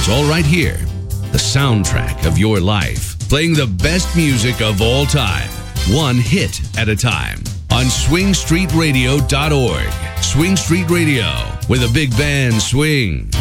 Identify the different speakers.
Speaker 1: It's all right here. The soundtrack of your life. Playing the best music of all time. One hit at a time. On swingstreetradio.org. Swing Street Radio, where the big band swing.